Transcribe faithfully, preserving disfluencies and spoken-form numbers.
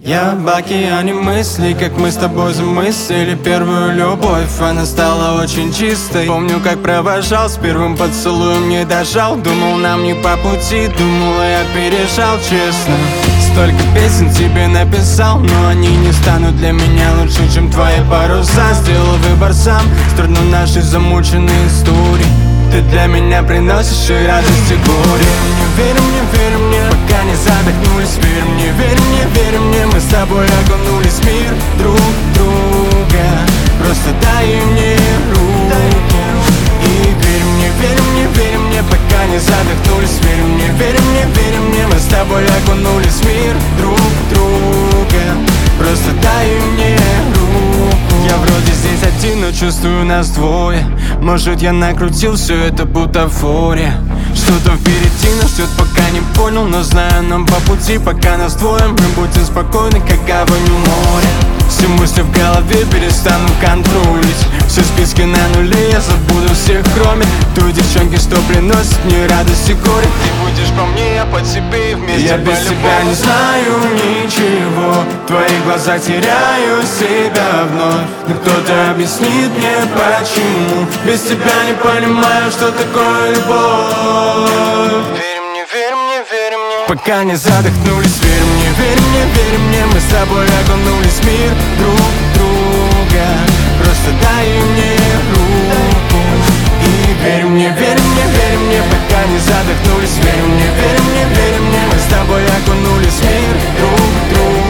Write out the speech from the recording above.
Я в океане мыслей, как мы с тобой замыслили первую любовь. Она стала очень чистой. Помню, как провожал, с первым поцелуем не дожал. Думал, нам не по пути, думал, я пережал, честно. Столько песен тебе написал, но они не станут для меня лучше, чем твои паруса. Сделал выбор сам, сторону нашей замученной истории. Ты для меня приносишь и радость, и горе. Верь мне, верь мне, пока не задохнулись. Верь мне, верь мне, верь мне, мы с тобой окунулись в мир друг друга. Просто дай мне руку. И верь мне, верь мне, верь мне, пока не задохнулись. Верь мне, верь мне, верь мне, мы с тобой окунулись в мир друг друга. Просто дай мне руку. Я вроде здесь один, но чувствую нас двое. Может, я накрутил все это бутафория. Что-то впереди нас ждет, пока не понял, но знаю, нам по пути, пока нас двое. Мы будем спокойны, как гавань у моря. Все мысли в голове перестану контролить. Все списки на нуле, я забуду всех, кроме той девчонки, что приносит мне радость и горе. Ты будешь по мне, я по тебе, и вместе я без тебя не знаю ничего. В твоих глазах теряю себя вновь. Но кто-то объяснит мне, почему без тебя не понимаю, что такое любовь. Верь мне, верь мне, верь мне, пока не задохнулись. Верь мне, верь мне, верь мне, мы с тобой окунулись в мир друг друга. Просто дай мне руку. И верь мне, верь мне, верь мне, пока не задохнулись. Верь мне, верь мне, верь мне, мы с тобой окунулись в мир друг друга.